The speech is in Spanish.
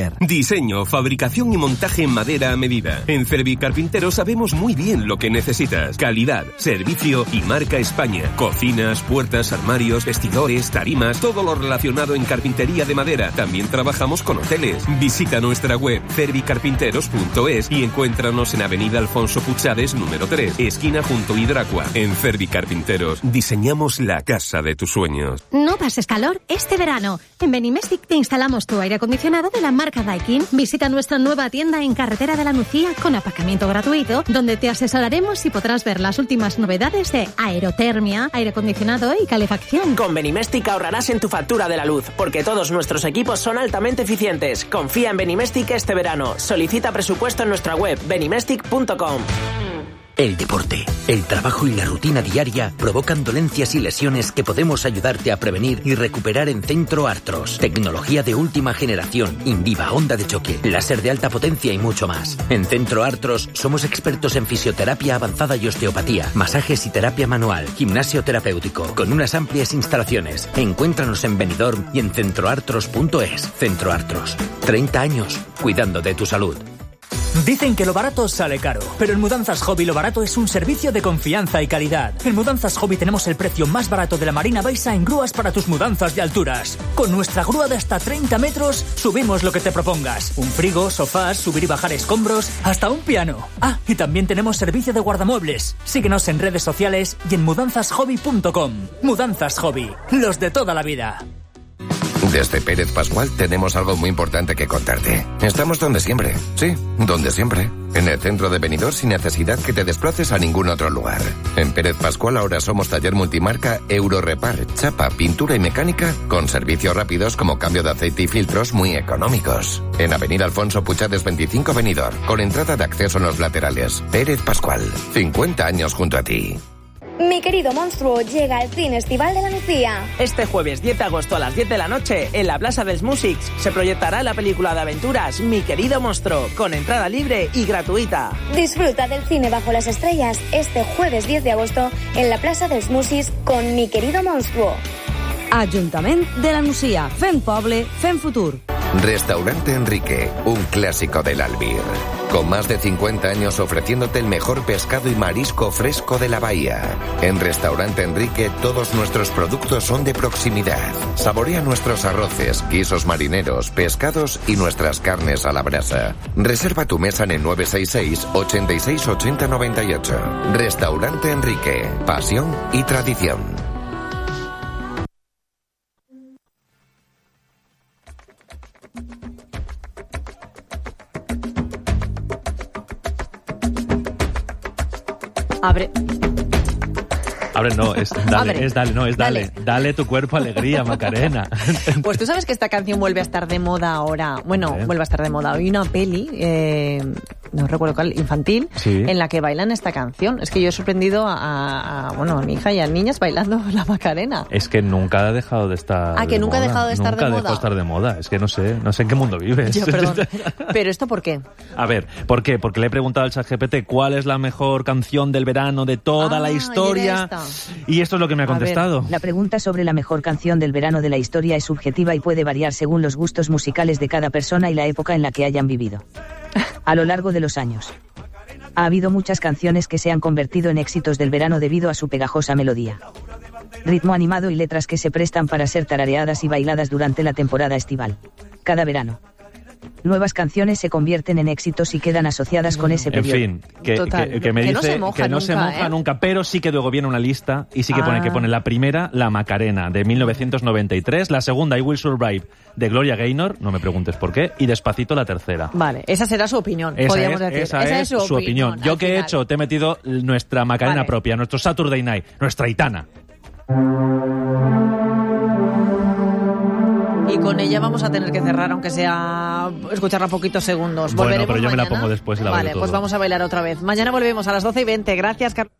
Carpenter. Diseño, fabricación y montaje en madera a medida. En Cervi Carpinteros sabemos muy bien lo que necesitas. Calidad, servicio y marca España. Cocinas, puertas, armarios, vestidores, tarimas, todo lo relacionado en carpintería de madera. También trabajamos con hoteles. Visita nuestra web cervicarpinteros.es y encuéntranos en Avenida Alfonso Puchades, número 3, esquina junto a Hidracua. En Cervi Carpinteros diseñamos la casa de tus sueños. No pases calor este verano. En Benimestic te instalamos tu aire acondicionado de la marca Daikin. Visita nuestra nueva tienda en Carretera de la Nucía con aparcamiento gratuito, donde te asesoraremos y podrás ver las últimas novedades de aerotermia, aire acondicionado y calefacción. Con Benimestic ahorrarás en tu factura de la luz, porque todos nuestros equipos son altamente eficientes. Confía en Benimestic este verano. Solicita presupuesto en nuestra web benimestic.com. El deporte, el trabajo y la rutina diaria provocan dolencias y lesiones que podemos ayudarte a prevenir y recuperar en Centro Artros. Tecnología de última generación, Inviva, onda de choque, láser de alta potencia y mucho más. En Centro Artros somos expertos en fisioterapia avanzada y osteopatía, masajes y terapia manual, gimnasio terapéutico, con unas amplias instalaciones. Encuéntranos en Benidorm y en centroartros.es. Centro Artros, 30 años cuidando de tu salud. Dicen que lo barato sale caro, pero en Mudanzas Hobby lo barato es un servicio de confianza y calidad. En Mudanzas Hobby tenemos el precio más barato de la Marina Baixa en grúas para tus mudanzas de alturas. Con nuestra grúa de hasta 30 metros, subimos lo que te propongas. Un frigo, sofás, subir y bajar escombros, hasta un piano. Ah, y también tenemos servicio de guardamuebles. Síguenos en redes sociales y en mudanzashobby.com. Mudanzas Hobby, los de toda la vida. Desde Pérez Pascual tenemos algo muy importante que contarte. Estamos donde siempre. Sí, donde siempre. En el centro de Benidorm sin necesidad que te desplaces a ningún otro lugar. En Pérez Pascual ahora somos taller multimarca Eurorepar, chapa, pintura y mecánica con servicios rápidos como cambio de aceite y filtros muy económicos. En Avenida Alfonso Puchades 25 Benidorm, con entrada de acceso en los laterales. Pérez Pascual, 50 años junto a ti. Mi querido monstruo llega al Cine Estival de la Nucía. Este jueves 10 de agosto a las 10 de la noche, en la Plaza dels Músics, se proyectará la película de aventuras Mi querido monstruo, con entrada libre y gratuita. Disfruta del cine bajo las estrellas este jueves 10 de agosto en la Plaza dels Músics con Mi querido monstruo. Ajuntament de la Nucía. Fem poble, fem futur. Restaurante Enrique, un clásico del Albir. Con más de 50 años ofreciéndote el mejor pescado y marisco fresco de la bahía. En Restaurante Enrique todos nuestros productos son de proximidad. Saborea nuestros arroces, guisos marineros, pescados y nuestras carnes a la brasa. Reserva tu mesa en el 966 86 80 98. Restaurante Enrique, pasión y tradición. Abre, no, es dale. Dale tu cuerpo alegría, Macarena. Pues tú sabes que esta canción vuelve a estar de moda ahora. Bueno, vuelve a estar de moda. Hay una peli, no recuerdo cuál, infantil, sí, en la que bailan esta canción. Es que yo he sorprendido a mi hija y a niñas bailando la Macarena. Es que nunca ha dejado de estar que nunca ha dejado de estar de moda. Nunca ha dejado de estar de moda. Es que no sé en qué mundo vives. Yo, perdón. ¿Pero esto por qué? A ver, ¿por qué? Porque le he preguntado al ChatGPT cuál es la mejor canción del verano de toda la historia. Y esto es lo que me ha contestado. La pregunta sobre la mejor canción del verano de la historia es subjetiva y puede variar según los gustos musicales de cada persona y la época en la que hayan vivido. A lo largo de los años, ha habido muchas canciones que se han convertido en éxitos del verano debido a su pegajosa melodía, ritmo animado y letras que se prestan para ser tarareadas y bailadas durante la temporada estival. Cada verano, nuevas canciones se convierten en éxitos y quedan asociadas con ese periodo. En fin, que me dice que no se moja nunca, pero sí que luego viene una lista y sí que pone la primera, La Macarena, de 1993, la segunda, I Will Survive, de Gloria Gaynor, no me preguntes por qué, y Despacito, la tercera. Vale, esa será su opinión, podríamos decir. Esa es su opinión. ¿Yo qué he hecho? Te he metido nuestra Macarena propia, nuestro Saturday Night, nuestra Aitana. Y con ella vamos a tener que cerrar, aunque sea escucharla poquitos segundos. Bueno, pero yo mañana. me la pongo después y la bailo todo. Pues vamos a bailar otra vez. Mañana volvemos a las 12:20. Gracias, Carlos.